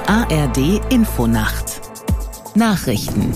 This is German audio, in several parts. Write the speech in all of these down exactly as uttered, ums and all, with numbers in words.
A R D Infonacht Nachrichten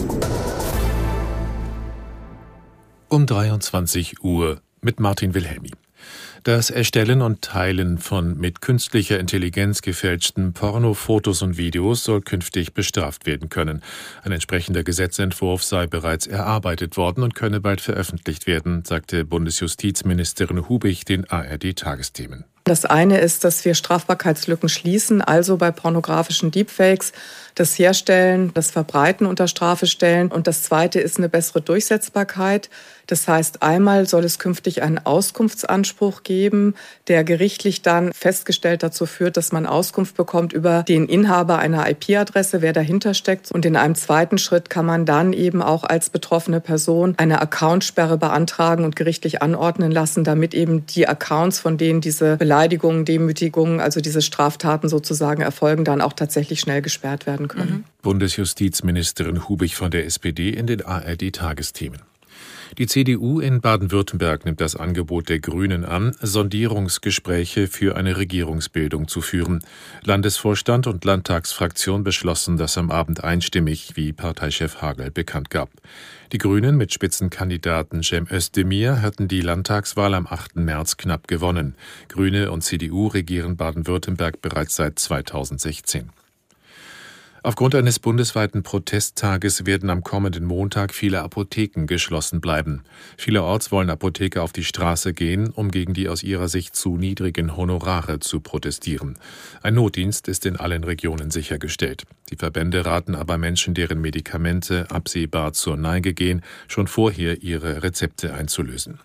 um dreiundzwanzig Uhr mit Martin Wilhelmi. Das Erstellen und Teilen von mit künstlicher Intelligenz gefälschten Pornofotos und Videos soll künftig bestraft werden können. Ein entsprechender Gesetzentwurf sei bereits erarbeitet worden und könne bald veröffentlicht werden, sagte Bundesjustizministerin Hubich den A R D-Tagesthemen. Das eine ist, dass wir Strafbarkeitslücken schließen, also bei pornografischen Deepfakes das Herstellen, das Verbreiten unter Strafe stellen. Und das zweite ist eine bessere Durchsetzbarkeit. Das heißt, einmal soll es künftig einen Auskunftsanspruch geben, der gerichtlich dann festgestellt dazu führt, dass man Auskunft bekommt über den Inhaber einer I P-Adresse, wer dahinter steckt. Und in einem zweiten Schritt kann man dann eben auch als betroffene Person eine Accountsperre beantragen und gerichtlich anordnen lassen, damit eben die Accounts, von denen diese Beleidigungen, Demütigungen, also diese Straftaten sozusagen erfolgen, dann auch tatsächlich schnell gesperrt werden können. Mhm. Bundesjustizministerin Hubich von der S P D in den A R D-Tagesthemen. Die C D U in Baden-Württemberg nimmt das Angebot der Grünen an, Sondierungsgespräche für eine Regierungsbildung zu führen. Landesvorstand und Landtagsfraktion beschlossen das am Abend einstimmig, wie Parteichef Hagel bekannt gab. Die Grünen mit Spitzenkandidaten Cem Özdemir hatten die Landtagswahl am achten März knapp gewonnen. Grüne und C D U regieren Baden-Württemberg bereits seit zweitausendsechzehn. Aufgrund eines bundesweiten Protesttages werden am kommenden Montag viele Apotheken geschlossen bleiben. Vielerorts wollen Apotheker auf die Straße gehen, um gegen die aus ihrer Sicht zu niedrigen Honorare zu protestieren. Ein Notdienst ist in allen Regionen sichergestellt. Die Verbände raten aber Menschen, deren Medikamente absehbar zur Neige gehen, schon vorher ihre Rezepte einzulösen.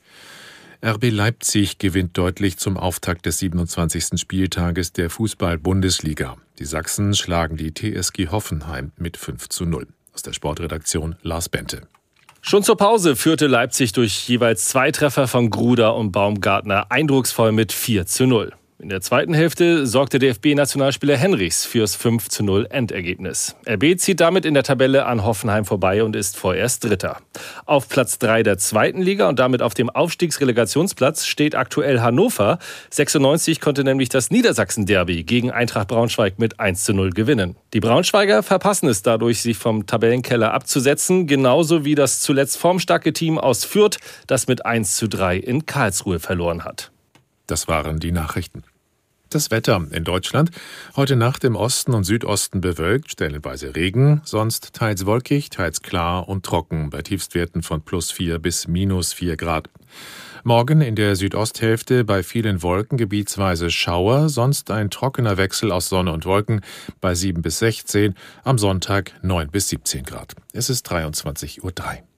R B Leipzig gewinnt deutlich zum Auftakt des siebenundzwanzigsten Spieltages der Fußball-Bundesliga. Die Sachsen schlagen die T S G Hoffenheim mit fünf zu null. Aus der Sportredaktion Lars Bente. Schon zur Pause führte Leipzig durch jeweils zwei Treffer von Gruder und Baumgartner eindrucksvoll mit vier zu null. In der zweiten Hälfte sorgte D F B-Nationalspieler Henrichs fürs fünf zu null Endergebnis. R B zieht damit in der Tabelle an Hoffenheim vorbei und ist vorerst Dritter. Auf Platz drei der zweiten Liga und damit auf dem Aufstiegsrelegationsplatz steht aktuell Hannover. sechsundneunzig konnte nämlich das Niedersachsen-Derby gegen Eintracht Braunschweig mit eins zu null gewinnen. Die Braunschweiger verpassen es dadurch, sich vom Tabellenkeller abzusetzen, genauso wie das zuletzt formstarke Team aus Fürth, das mit eins zu drei in Karlsruhe verloren hat. Das waren die Nachrichten. Das Wetter in Deutschland. Heute Nacht im Osten und Südosten bewölkt, stellenweise Regen, sonst teils wolkig, teils klar und trocken, bei Tiefstwerten von plus vier bis minus vier Grad. Morgen in der Südosthälfte bei vielen Wolken gebietsweise Schauer, sonst ein trockener Wechsel aus Sonne und Wolken bei sieben bis sechzehn, am Sonntag neun bis siebzehn Grad. Es ist dreiundzwanzig Uhr drei.